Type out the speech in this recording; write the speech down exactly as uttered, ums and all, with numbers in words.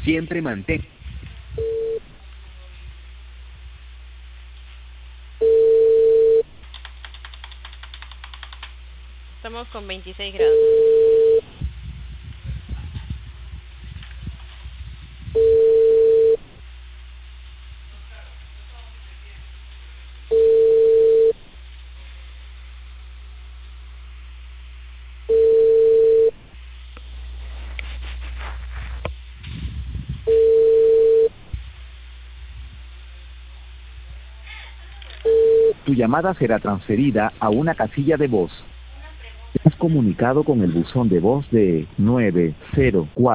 Siempre mantén. Estamos con veintiséis grados. Tu llamada será transferida a una casilla de voz. Te has comunicado con el buzón de voz de nueve cero cuatro.